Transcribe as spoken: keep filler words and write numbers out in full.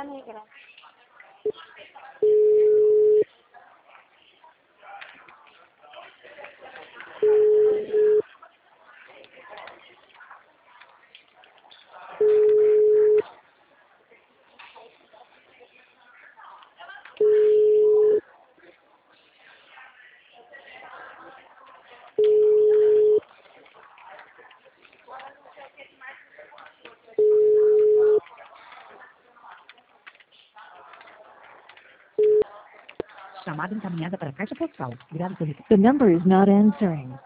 Ovelha Negra. Chamada encaminhada para a caixa postal. Obrigado por... The number is not answering.